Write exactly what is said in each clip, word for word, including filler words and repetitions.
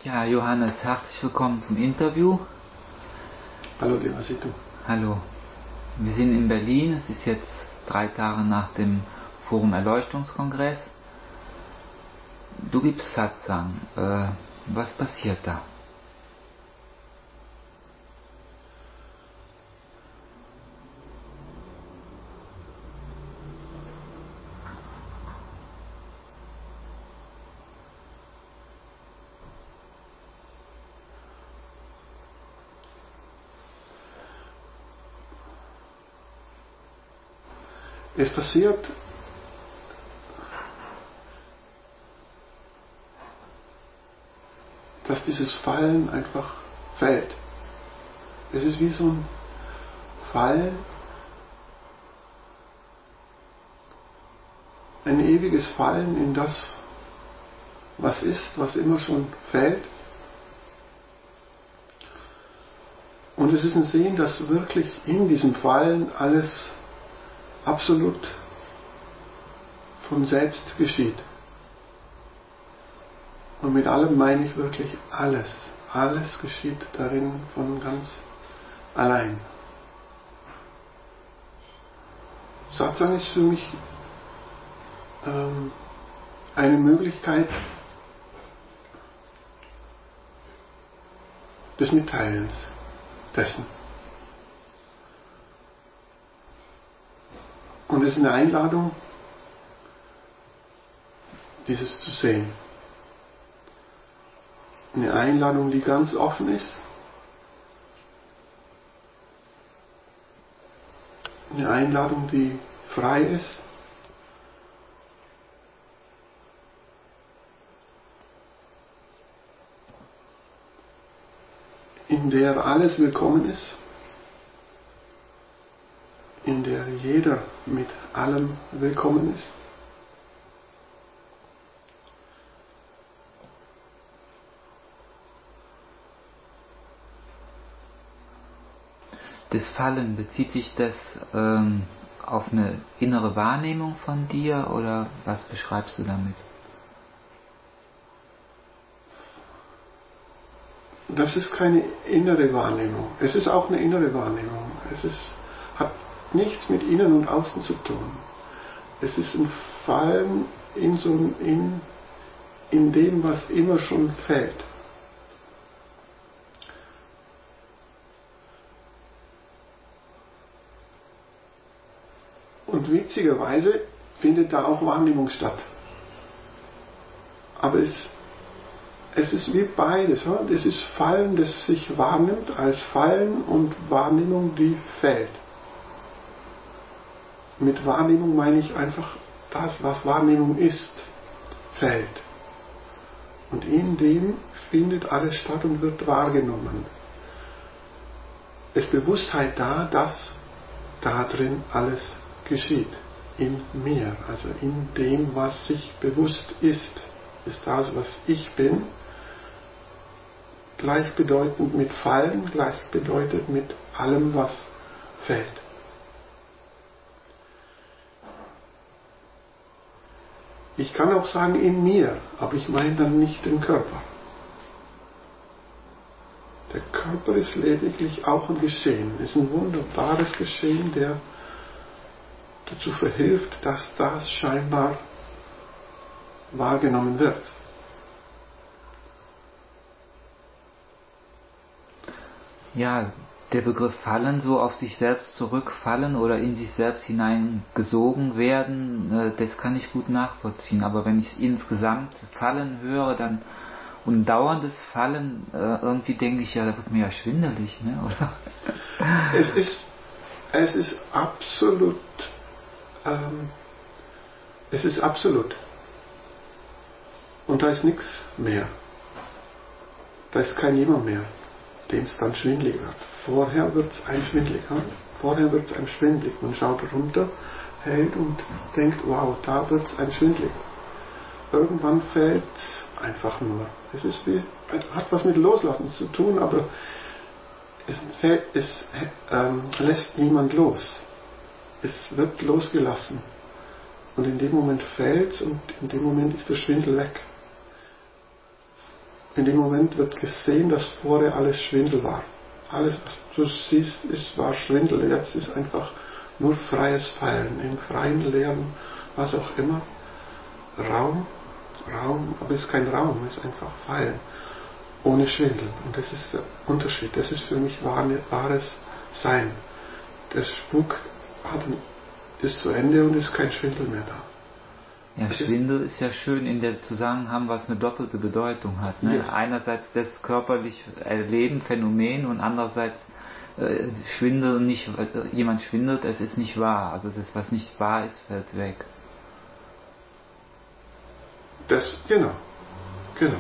Ja, Johannes, herzlich willkommen zum Interview. Hallo, lieber Situ. Hallo. Wir sind in Berlin. Es ist jetzt drei Tage nach dem Forum Erleuchtungskongress. Du gibst Satsang. Äh, was passiert da? Es passiert, dass dieses Fallen einfach fällt. Es ist wie so ein Fallen, ein ewiges Fallen in das, was ist, was immer schon fällt. Und es ist ein Sehen, dass wirklich in diesem Fallen alles absolut von selbst geschieht. Und mit allem meine ich wirklich alles. Alles geschieht darin von ganz allein. Satsang ist für mich ähm, eine Möglichkeit des Mitteilens dessen. Und es ist eine Einladung, dieses zu sehen. Eine Einladung, die ganz offen ist. Eine Einladung, die frei ist. In der alles willkommen ist. In der jeder mit allem willkommen ist. Das Fallen, bezieht sich das ähm, auf eine innere Wahrnehmung von dir oder was beschreibst du damit? Das ist keine innere Wahrnehmung. Es ist auch eine innere Wahrnehmung. Es ist, hat nichts mit Innen und Außen zu tun. Es ist ein Fallen in, so, in, in dem, was immer schon fällt. Und witzigerweise findet da auch Wahrnehmung statt. Aber es, es ist wie beides. Es ist Fallen, das sich wahrnimmt als Fallen und Wahrnehmung, die fällt. Mit Wahrnehmung meine ich einfach das, was Wahrnehmung ist, fällt. Und in dem findet alles statt und wird wahrgenommen. Es ist Bewusstheit da, dass da drin alles geschieht. In mir, also in dem, was sich bewusst ist, ist das, was ich bin, gleichbedeutend mit Fallen, gleichbedeutend mit allem, was fällt. Ich kann auch sagen in mir, aber ich meine dann nicht den Körper. Der Körper ist lediglich auch ein Geschehen, ist ein wunderbares Geschehen, der dazu verhilft, dass das scheinbar wahrgenommen wird. Ja, der Begriff fallen, so auf sich selbst zurückfallen oder in sich selbst hineingesogen werden, das kann ich gut nachvollziehen. Aber wenn ich insgesamt Fallen höre, dann und dauerndes Fallen, irgendwie denke ich, ja, da wird mir ja schwindelig, ne? Oder? Es ist, es ist absolut, ähm, es ist absolut. Und da ist nichts mehr. Da ist kein Jemand mehr, dem es dann schwindelig wird. Vorher wird es einem schwindelig. Hm? Vorher wird es einem schwindelig. Man schaut runter, hält und denkt, wow, da wird es einem schwindelig. Irgendwann fällt es einfach nur. Es ist wie, hat was mit Loslassen zu tun, aber es, fällt, es ähm, lässt niemand los. Es wird losgelassen. Und in dem Moment fällt es und in dem Moment ist der Schwindel weg. in dem Moment wird gesehen, dass vorher alles Schwindel war. Alles, was du siehst, ist, war Schwindel. Jetzt ist einfach nur freies Fallen, im freien Leeren, was auch immer. Raum, Raum, aber es ist kein Raum, es ist einfach Fallen. Ohne Schwindel. Und das ist der Unterschied. Das ist für mich wahres Sein. Der Spuk hat, ist zu Ende und ist kein Schwindel mehr da. Ja, das Schwindel ist, ist ja schön in der Zusammenhang, was eine doppelte Bedeutung hat. Ne? Yes. Einerseits das körperlich Erleben, Phänomen, und andererseits äh, Schwindel nicht, äh, jemand schwindelt, es ist nicht wahr. Also das, was nicht wahr ist, fällt weg. Das, genau, genau.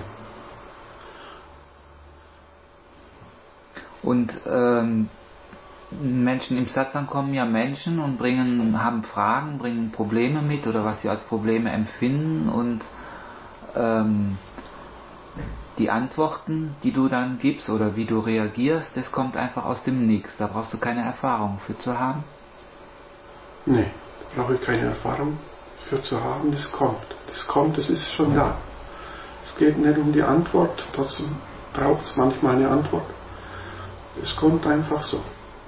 Und ähm, Menschen im Satsang kommen ja Menschen und bringen, haben Fragen, bringen Probleme mit oder was sie als Probleme empfinden, und ähm, die Antworten, die du dann gibst oder wie du reagierst, das kommt einfach aus dem Nix. Da brauchst du keine Erfahrung für zu haben. Nee, da brauche ich keine Erfahrung für zu haben, das kommt. Das kommt, das ist schon da. Es geht nicht um die Antwort, trotzdem braucht es manchmal eine Antwort. Es kommt einfach so.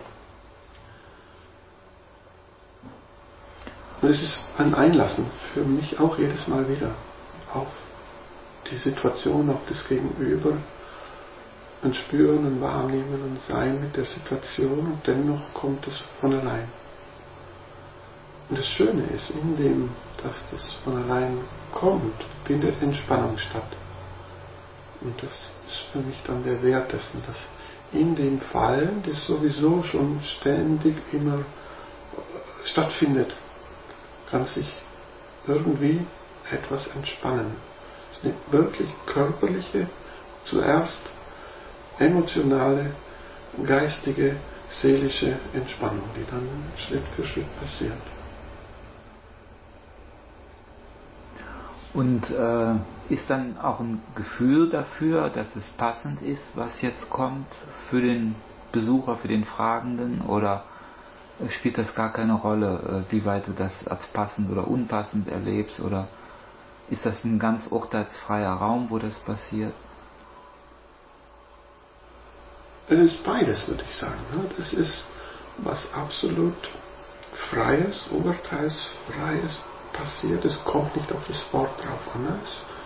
Und es ist ein Einlassen für mich auch jedes Mal wieder auf die Situation, auf das Gegenüber, ein Spüren, ein Wahrnehmen und Sein mit der Situation, und dennoch kommt es von allein. Und das Schöne ist, in dem, dass das von allein kommt, findet Entspannung statt. Und das ist für mich dann der Wert dessen, dass in dem Fallen, das sowieso schon ständig immer stattfindet, kann sich irgendwie etwas entspannen. Es ist eine wirklich körperliche, zuerst emotionale, geistige, seelische Entspannung, die dann Schritt für Schritt passiert. Und äh, ist dann auch ein Gefühl dafür, dass es passend ist, was jetzt kommt für den Besucher, für den Fragenden, oder spielt das gar keine Rolle, wie weit du das als passend oder unpassend erlebst, oder ist das ein ganz urteilsfreier Raum, wo das passiert? Es ist beides, würde ich sagen. Das ist was absolut Freies, urteilsfreies passiert. Es kommt nicht auf das Wort drauf an.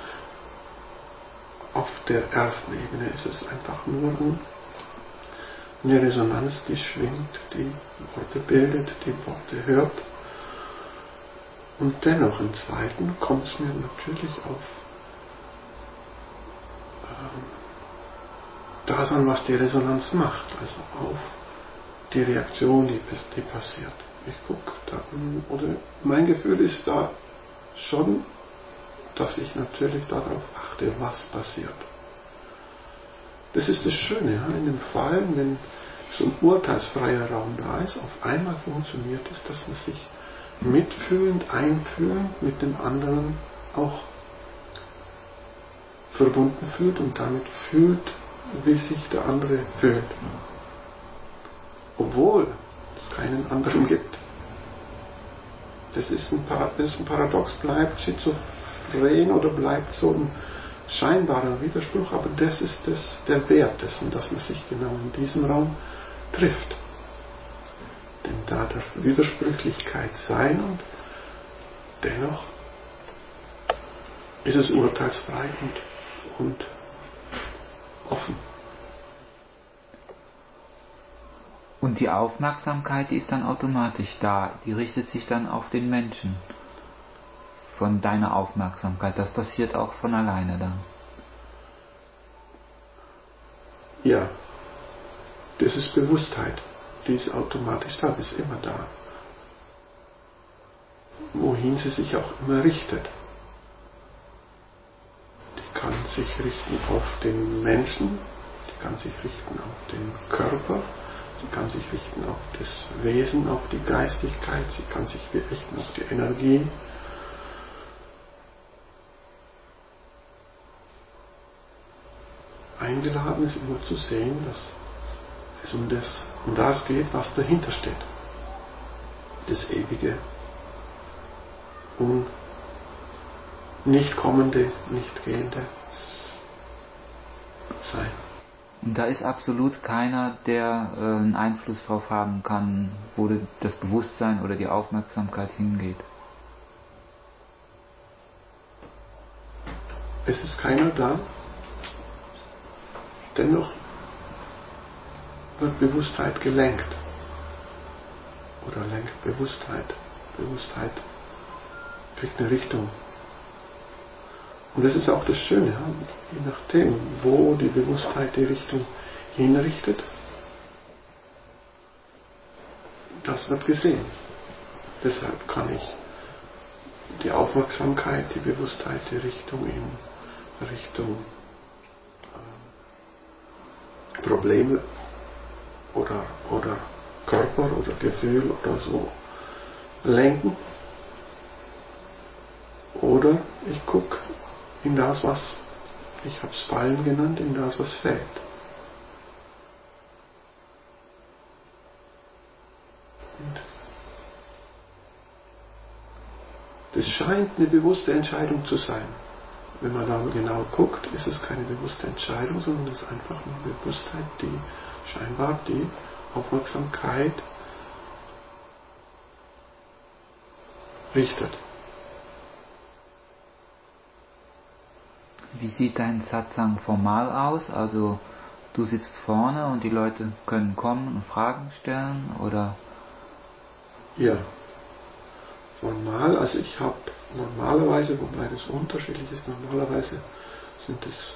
Auf der ersten Ebene ist es einfach nur eine Resonanz, die schwingt, die Worte bildet, die Worte hört. Und dennoch im zweiten kommt es mir natürlich auf ähm, das an, was die Resonanz macht, also auf die Reaktion, die, die passiert. Ich gucke da, oder mein Gefühl ist da schon, dass ich natürlich darauf achte, was passiert. Das ist das Schöne, ja, in dem Fall, wenn so ein urteilsfreier Raum da ist, auf einmal funktioniert es, dass man sich mitfühlend, einfühlend mit dem anderen auch verbunden fühlt und damit fühlt, wie sich der andere fühlt. Obwohl es keinen anderen gibt. Das ist ein, Parad- das ist ein Paradox, bleibt schizophren oder bleibt so ein scheinbarer Widerspruch, aber das ist das, der Wert dessen, dass man sich genau in diesem Raum trifft. Denn da darf Widersprüchlichkeit sein, und dennoch ist es urteilsfrei und, und offen. Und die Aufmerksamkeit, die ist dann automatisch da, die richtet sich dann auf den Menschen. Von deiner Aufmerksamkeit, das passiert auch von alleine dann. Ja, das ist Bewusstheit, die ist automatisch da, die ist immer da. Wohin sie sich auch immer richtet. Die kann sich richten auf den Menschen, die kann sich richten auf den Körper, sie kann sich richten auf das Wesen, auf die Geistigkeit, sie kann sich richten auf die Energie. Eingeladen ist immer zu sehen, dass es um das, um das geht, was dahinter steht. Das Ewige, um nicht kommende, nicht gehende, sein. Und da ist absolut keiner, der äh, einen Einfluss drauf haben kann, wo das Bewusstsein oder die Aufmerksamkeit hingeht. Es ist keiner da. Dennoch wird Bewusstheit gelenkt. Oder lenkt Bewusstheit. Bewusstheit kriegt eine Richtung. Und das ist auch das Schöne, je nachdem, wo die Bewusstheit die Richtung hinrichtet, das wird gesehen. Deshalb kann ich die Aufmerksamkeit, die Bewusstheit, die Richtung in Richtung äh, Probleme oder, oder Körper oder Gefühl oder so lenken. Oder ich gucke in das, was, ich habe es Fallen genannt, in das, was fällt. Und das scheint eine bewusste Entscheidung zu sein. Wenn man da genau guckt, ist es keine bewusste Entscheidung, sondern es ist einfach eine Bewusstheit, die scheinbar die Aufmerksamkeit richtet. Wie sieht dein Satsang formal aus? Also du sitzt vorne und die Leute können kommen und Fragen stellen, oder? Ja. Formal, also ich habe normalerweise, wobei das unterschiedlich ist, normalerweise sind es,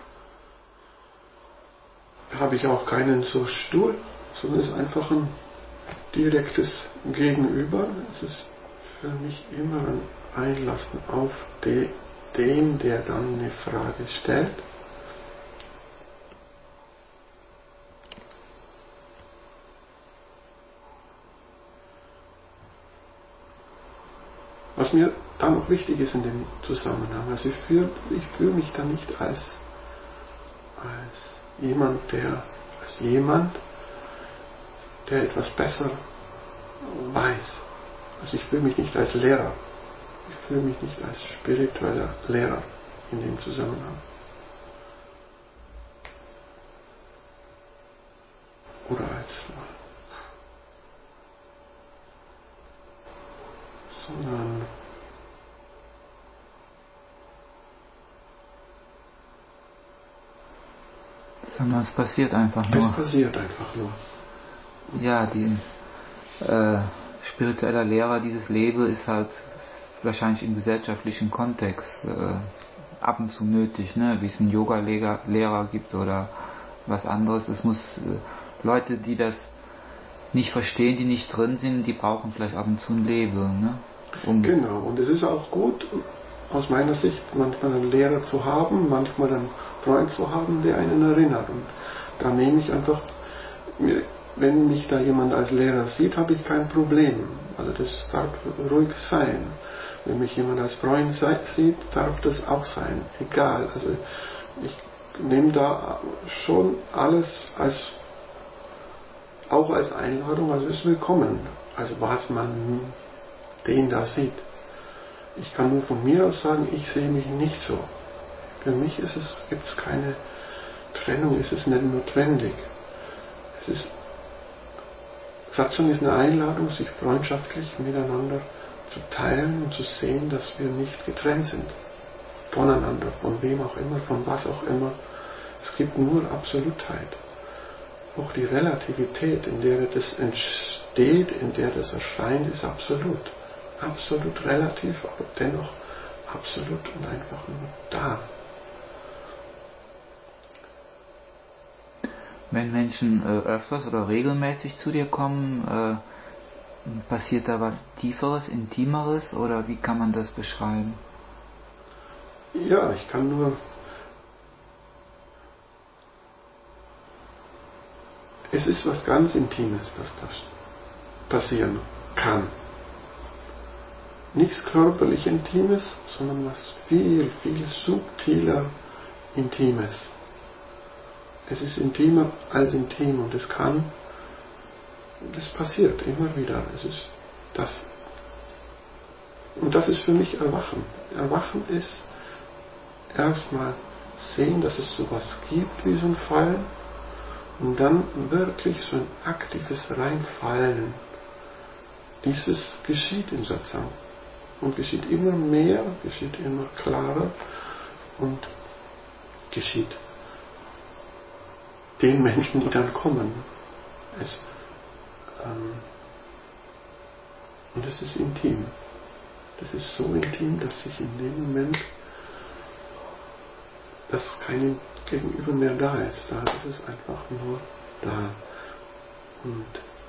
habe ich auch keinen so Stuhl, sondern es ist einfach ein direktes Gegenüber. Es ist für mich immer ein Einlassen auf die den, der dann eine Frage stellt. Was mir dann noch wichtig ist in dem Zusammenhang, also ich fühle ich fühl mich dann nicht als, als jemand, der, als jemand, der etwas besser weiß. Also ich fühle mich nicht als Lehrer. Ich fühle mich nicht als spiritueller Lehrer in dem Zusammenhang. Oder als, sondern sondern es passiert einfach nur. Es passiert einfach nur. Ja, die äh, spiritueller Lehrer, dieses Leben ist halt wahrscheinlich im gesellschaftlichen Kontext äh, ab und zu nötig, ne? Wie es einen Yoga-Lehrer Lehrer gibt oder was anderes. Es muss äh, Leute, die das nicht verstehen, die nicht drin sind, die brauchen vielleicht ab und zu ein Leben, ne? Um genau, und es ist auch gut, aus meiner Sicht, manchmal einen Lehrer zu haben, manchmal einen Freund zu haben, der einen erinnert. Und da nehme ich einfach, wenn mich da jemand als Lehrer sieht, habe ich kein Problem. Also das darf ruhig sein. Wenn mich jemand als Freund sieht, darf das auch sein. Egal. Also ich nehme da schon alles als, auch als Einladung, also ist willkommen. Also was man den da sieht. Ich kann nur von mir aus sagen, ich sehe mich nicht so. Für mich ist es, gibt es keine Trennung, es ist nicht notwendig. Es ist, Satsang ist eine Einladung, sich freundschaftlich miteinander zu teilen und zu sehen, dass wir nicht getrennt sind. Voneinander, von wem auch immer, von was auch immer. Es gibt nur Absolutheit. Auch die Relativität, in der das entsteht, in der das erscheint, ist absolut. Absolut relativ, aber dennoch absolut und einfach nur da. Wenn Menschen äh, öfters oder regelmäßig zu dir kommen, äh, passiert da was Tieferes, Intimeres, oder wie kann man das beschreiben? Ja, ich kann nur es ist was ganz Intimes, dass das passieren kann. Nichts körperlich Intimes, sondern was viel, viel subtiler Intimes. Es ist intimer als intim und es kann, das passiert immer wieder. Es ist das. Und das ist für mich Erwachen. Erwachen ist erstmal sehen, dass es sowas gibt wie so ein Fallen und dann wirklich so ein aktives Reinfallen. Dieses geschieht im Satsang und geschieht immer mehr, geschieht immer klarer und geschieht den Menschen, die dann kommen. Es, ähm, und es ist intim. Das ist so intim, dass ich in dem Moment, dass kein Gegenüber mehr da ist. Da ist es einfach nur da. Und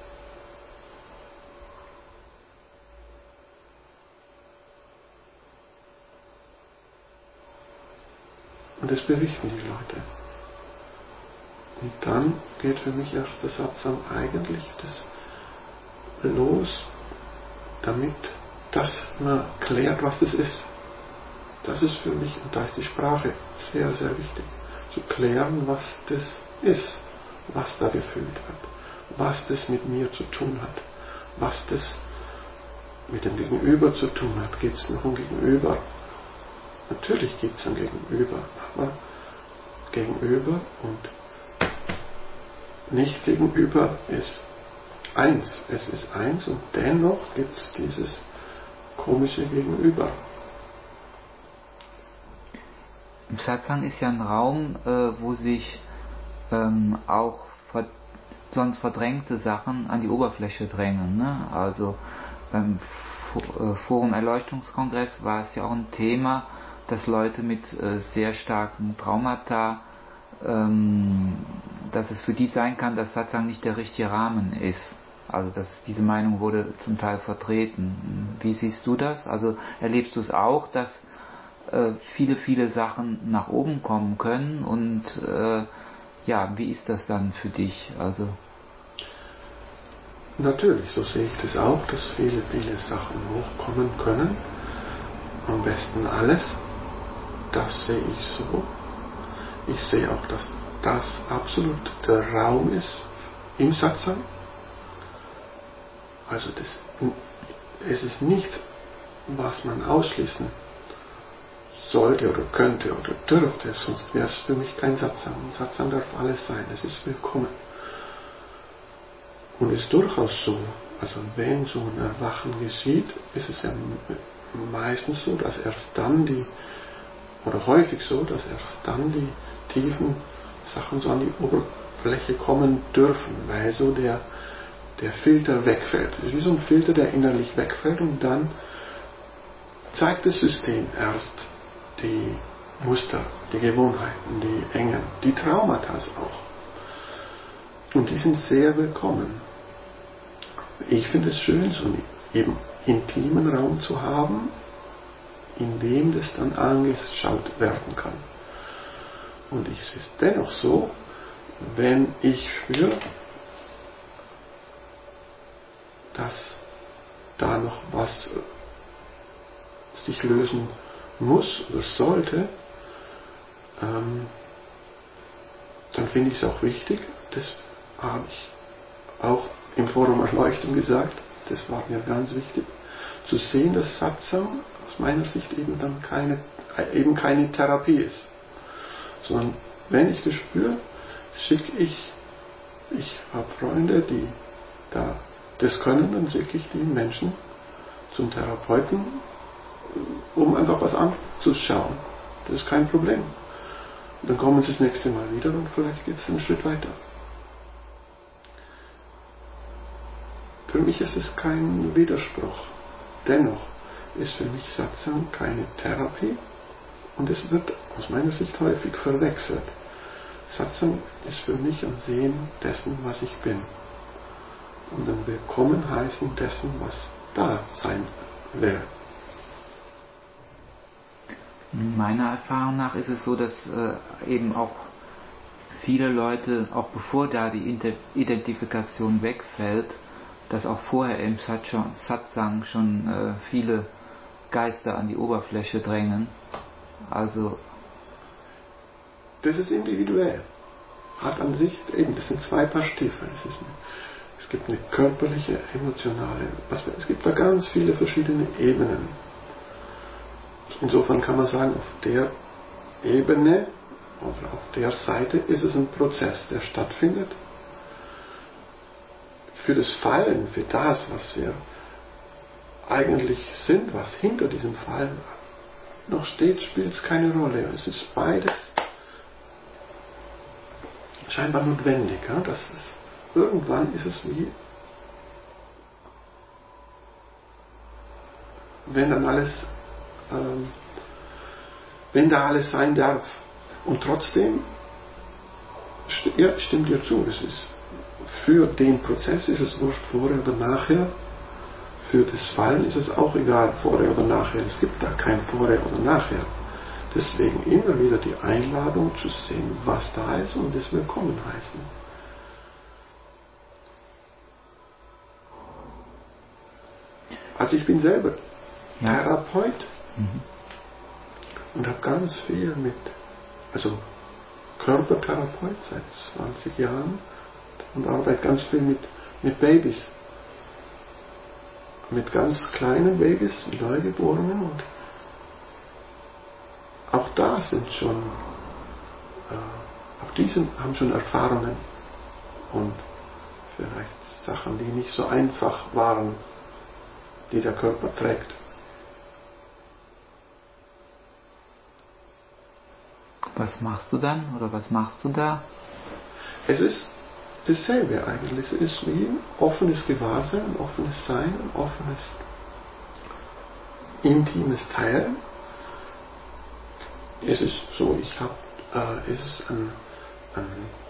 Und das berichten die Leute. Und dann geht für mich erst der Satsang eigentlich das los, damit dass man klärt, was das ist. Das ist für mich, und da ist die Sprache sehr, sehr wichtig, zu klären, was das ist, was da gefühlt wird, was das mit mir zu tun hat, was das mit dem Gegenüber zu tun hat. Gibt es noch ein Gegenüber? Natürlich gibt es ein Gegenüber, aber Gegenüber und nicht Gegenüber ist eins. Es ist eins und dennoch gibt es dieses komische Gegenüber. Im Satsang ist ja ein Raum, äh, wo sich ähm, auch ver- sonst verdrängte Sachen an die Oberfläche drängen. Ne? Also beim F- äh, Forum Erleuchtungskongress war es ja auch ein Thema, dass Leute mit äh, sehr starken Traumata, ähm, dass es für die sein kann, dass Satsang nicht der richtige Rahmen ist. Also dass diese Meinung wurde zum Teil vertreten. Wie siehst du das? Also erlebst du es auch, dass äh, viele, viele Sachen nach oben kommen können und äh, ja, wie ist das dann für dich? Also Natürlich, so sehe ich das auch, dass viele, viele Sachen hochkommen können. Am besten alles. Das sehe ich so. Ich sehe auch, dass das absolut der Raum ist im Satsang. Also das, es ist nichts, was man ausschließen sollte oder könnte oder dürfte, sonst wäre es für mich kein Satsang. Ein Satsang darf alles sein, es ist willkommen. Und es ist durchaus so, also wenn so ein Erwachen geschieht, ist es ja meistens so, dass erst dann die, oder häufig so, dass erst dann die tiefen Sachen so an die Oberfläche kommen dürfen, weil so der, der Filter wegfällt. Es ist wie so ein Filter, der innerlich wegfällt und dann zeigt das System erst die Muster, die Gewohnheiten, die Engen, die Traumata auch. Und die sind sehr willkommen. Ich finde es schön, so einen eben intimen Raum zu haben, in dem das dann angeschaut werden kann. Und ich sehe es dennoch so, wenn ich spüre, dass da noch was sich lösen muss oder sollte, ähm, dann finde ich es auch wichtig, das habe ich auch im Forum Erleuchtung gesagt, das war mir ganz wichtig, zu sehen, dass Satsang aus meiner Sicht eben dann keine, eben keine Therapie ist. Sondern wenn ich das spüre, schicke ich, ich habe Freunde, die da das können, dann schicke ich die Menschen zum Therapeuten, um einfach was anzuschauen. Das ist kein Problem. Und dann kommen sie das nächste Mal wieder und vielleicht geht es einen Schritt weiter. Für mich ist es kein Widerspruch. Dennoch ist für mich Satsang keine Therapie und es wird aus meiner Sicht häufig verwechselt. Satsang ist für mich ein Sehen dessen, was ich bin. Und ein Willkommen heißen dessen, was da sein will. Meiner Erfahrung nach ist es so, dass äh, eben auch viele Leute, auch bevor da die Identifikation wegfällt, dass auch vorher im Satsang schon äh, viele Geister an die Oberfläche drängen. Also das ist individuell. Hat an sich eben, das sind zwei Paar Stiefel. Es, ist eine, es gibt eine körperliche, emotionale, was, es gibt da ganz viele verschiedene Ebenen. Insofern kann man sagen, auf der Ebene oder auf der Seite ist es ein Prozess, der stattfindet. Für das Fallen, für das, was wir eigentlich sind, was hinter diesem Fallen noch steht, spielt es keine Rolle. Es ist beides scheinbar notwendig. Ja? Das ist, irgendwann ist es wie, wenn dann alles, ähm, wenn da alles sein darf. Und trotzdem, ja, stimmt dir zu, es ist, für den Prozess ist es wurscht, vorher oder nachher. Für das Fallen ist es auch egal, vorher oder nachher. Es gibt da kein Vorher oder Nachher. Deswegen immer wieder die Einladung zu sehen, was da ist und es willkommen heißen. Also ich bin selber ja. Therapeut mhm. und habe ganz viel mit, also Körpertherapeut seit zwanzig Jahren und arbeite ganz viel mit, mit Babys. Mit ganz kleinen Babys, Neugeborenen, und auch da sind schon, äh, auch die sind, haben schon Erfahrungen und vielleicht Sachen, die nicht so einfach waren, die der Körper trägt. Was machst du dann oder was machst du da? Es ist dasselbe eigentlich. Es ist wie ein offenes Gewahrsein, ein offenes Sein, ein offenes, intimes Teilen. Es ist so, ich habe, äh, es ist ein, ein,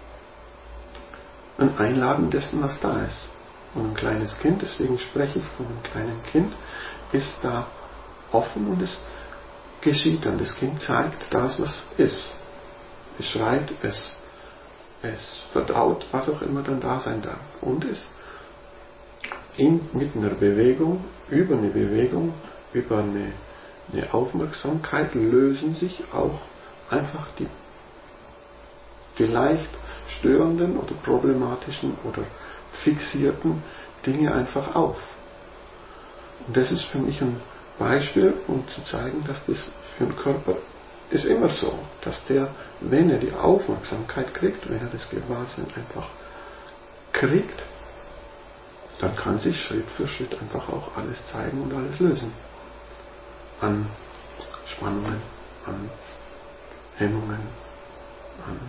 ein Einladen dessen, was da ist. Und ein kleines Kind, deswegen spreche ich von einem kleinen Kind, ist da offen und es geschieht dann. Das Kind zeigt das, was ist. Es schreit, es Es verdaut, was auch immer dann da sein darf. Und es in, mit einer Bewegung, über eine Bewegung, über eine, eine Aufmerksamkeit lösen sich auch einfach die vielleicht störenden oder problematischen oder fixierten Dinge einfach auf. Und das ist für mich ein Beispiel, um zu zeigen, dass das für den Körper ist immer so, dass der, wenn er die Aufmerksamkeit kriegt, wenn er das Gewahrsein einfach kriegt, dann kann sich Schritt für Schritt einfach auch alles zeigen und alles lösen. An Spannungen, an Hemmungen, an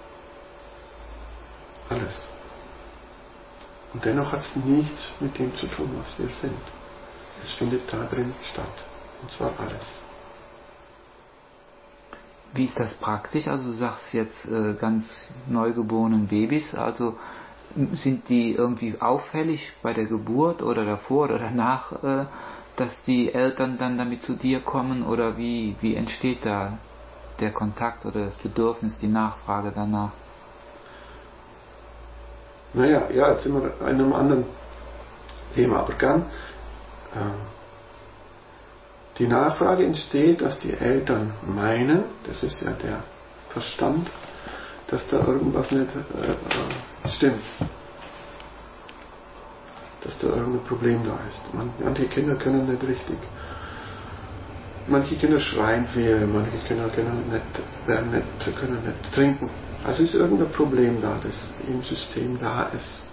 alles. Und dennoch hat es nichts mit dem zu tun, was wir sind. Es findet da drin statt. Und zwar alles. Wie ist das praktisch? Also du sagst jetzt äh, ganz neugeborenen Babys, also sind die irgendwie auffällig bei der Geburt oder davor oder danach, äh, dass die Eltern dann damit zu dir kommen, oder wie, wie entsteht da der Kontakt oder das Bedürfnis, die Nachfrage danach? Naja, ja, jetzt sind wir in einem anderen Thema, aber gern. Äh, Die Nachfrage entsteht, dass die Eltern meinen, das ist ja der Verstand, dass da irgendwas nicht äh, stimmt. Dass da irgendein Problem da ist. Manche Kinder können nicht richtig. Manche Kinder schreien viel, manche Kinder können nicht, werden nicht, können nicht trinken. Also ist irgendein Problem da, das im System da ist.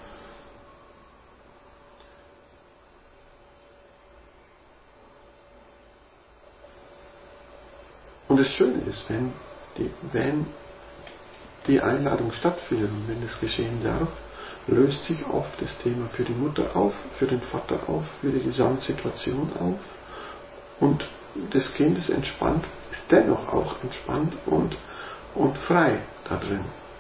Und das Schöne ist, wenn die, wenn die Einladung stattfindet und wenn es geschehen darf, löst sich oft das Thema für die Mutter auf, für den Vater auf, für die Gesamtsituation auf. Und das Kind ist entspannt, ist dennoch auch entspannt und, und frei da drin.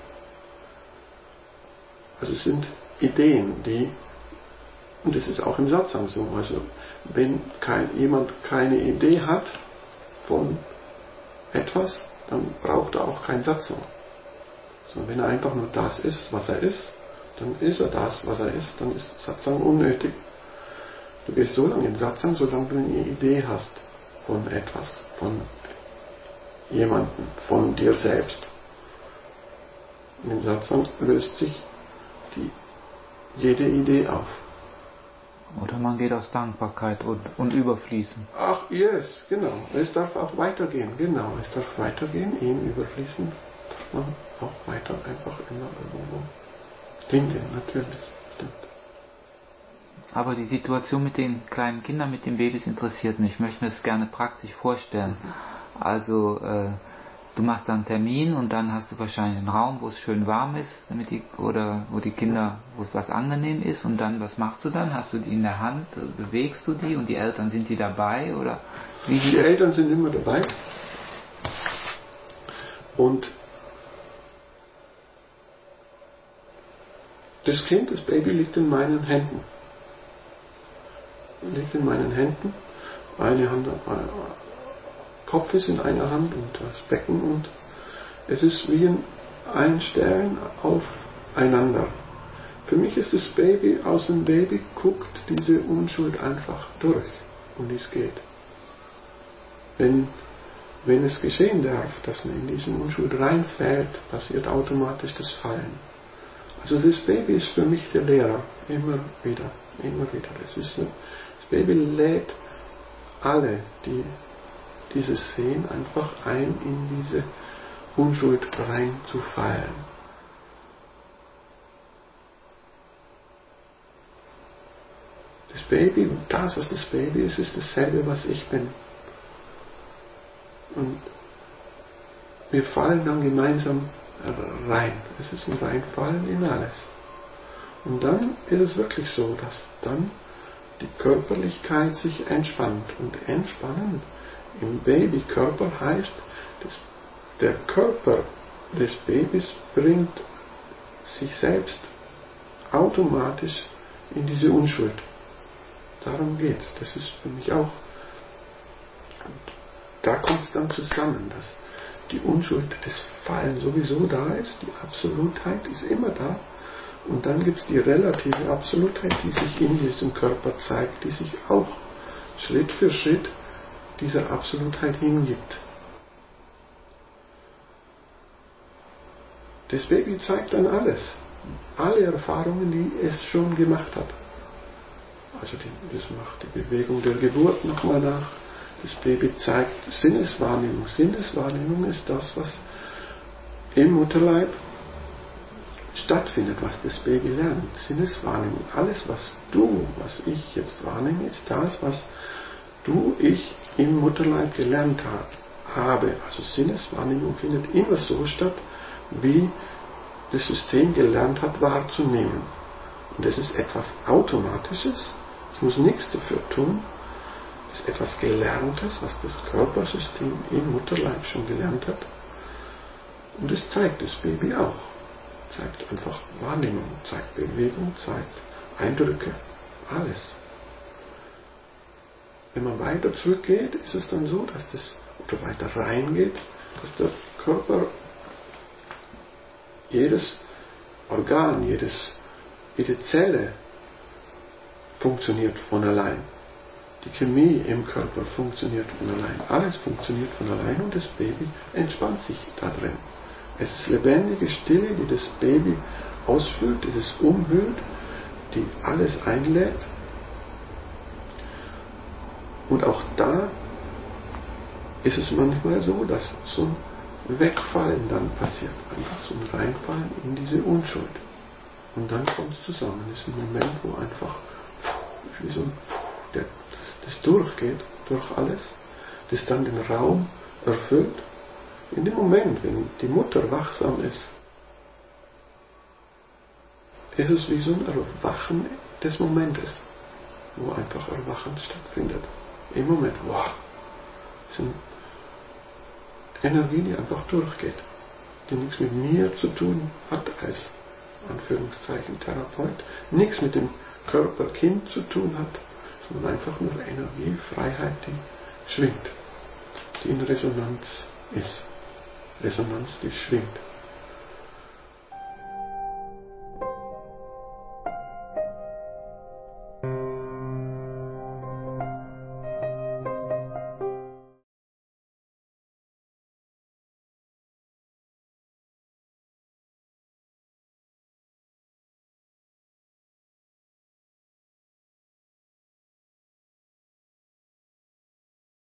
Also es sind Ideen, die, und es ist auch im Satsang so, also wenn kein, jemand keine Idee hat von etwas, dann braucht er auch keinen Satsang. Sondern wenn er einfach nur das ist, was er ist, dann ist er das, was er ist, dann ist Satsang unnötig. Du gehst so lange in Satsang, solange du eine Idee hast von etwas, von jemandem, von dir selbst. Und im Satsang löst sich die, jede Idee auf. Oder man geht aus Dankbarkeit und, und überfließen. Ach, yes, genau. Es darf auch weitergehen, genau. Es darf weitergehen, ihn überfließen. Darf man auch weiter einfach immer irgendwo hingehen, natürlich. Stimmt. Aber die Situation mit den kleinen Kindern, mit den Babys interessiert mich. Ich möchte mir das gerne praktisch vorstellen. Mhm. Also, äh, du machst dann einen Termin und dann hast du wahrscheinlich einen Raum, wo es schön warm ist, damit die, oder wo die Kinder, wo es was angenehm ist, und dann, was machst du dann? Hast du die in der Hand, bewegst du die und die Eltern, sind die dabei, oder wie? Die Eltern sind immer dabei und das Kind, das Baby liegt in meinen Händen. Liegt in meinen Händen. Eine Hand, Kopf ist in einer Hand und das Becken, und es ist wie ein Einstellen aufeinander. Für mich ist das Baby, aus dem Baby guckt diese Unschuld einfach durch, um die es geht. Wenn, wenn es geschehen darf, dass man in diese Unschuld reinfällt, passiert automatisch das Fallen. Also das Baby ist für mich der Lehrer, immer wieder, immer wieder. Das, ist, das Baby lädt alle, die dieses Sehen, einfach ein, in diese Unschuld reinzufallen. Das Baby, das, was das Baby ist, ist dasselbe, was ich bin. Und wir fallen dann gemeinsam rein. Es ist ein Reinfallen in alles. Und dann ist es wirklich so, dass dann die Körperlichkeit sich entspannt. Und entspannen im Babykörper heißt, dass der Körper des Babys bringt sich selbst automatisch in diese Unschuld. Darum geht es. Das ist für mich auch. Und da kommt es dann zusammen, dass die Unschuld des Fallen sowieso da ist, die Absolutheit ist immer da, und dann gibt es die relative Absolutheit, die sich in diesem Körper zeigt, die sich auch Schritt für Schritt dieser Absolutheit hingibt. Das Baby zeigt dann alles, alle Erfahrungen, die es schon gemacht hat. Also die, das macht die Bewegung der Geburt nochmal nach. Das Baby zeigt Sinneswahrnehmung. Sinneswahrnehmung ist das, was im Mutterleib stattfindet, was das Baby lernt. Sinneswahrnehmung. Alles, was du, was ich jetzt wahrnehme, ist das, was du, ich im Mutterleib gelernt habe. Also Sinneswahrnehmung findet immer so statt, wie das System gelernt hat wahrzunehmen. Und es ist etwas Automatisches. Ich muss nichts dafür tun. Es ist etwas Gelerntes, was das Körpersystem im Mutterleib schon gelernt hat. Und es zeigt das Baby auch. Zeigt einfach Wahrnehmung, zeigt Bewegung, zeigt Eindrücke, alles. Wenn man weiter zurückgeht, ist es dann so, dass das, oder weiter reingeht, dass der Körper, jedes Organ, jedes, jede Zelle funktioniert von allein. Die Chemie im Körper funktioniert von allein. Alles funktioniert von allein und das Baby entspannt sich da drin. Es ist lebendige Stille, die das Baby ausfüllt, die es umhüllt, die alles einlädt. Und auch da ist es manchmal so, dass so ein Wegfallen dann passiert. Einfach so ein Reinfallen in diese Unschuld. Und dann kommt es zusammen. Es ist ein Moment, wo einfach wie so ein der, das durchgeht, durch alles, das dann den Raum erfüllt. In dem Moment, wenn die Mutter wachsam ist, ist es wie so ein Erwachen des Momentes, wo einfach Erwachen stattfindet. Im Moment, wow, ist eine Energie, die einfach durchgeht, die nichts mit mir zu tun hat als Anführungszeichen Therapeut, nichts mit dem Körper-Kind zu tun hat, sondern einfach nur Energie, Freiheit, die schwingt, die in Resonanz ist. Resonanz, die schwingt.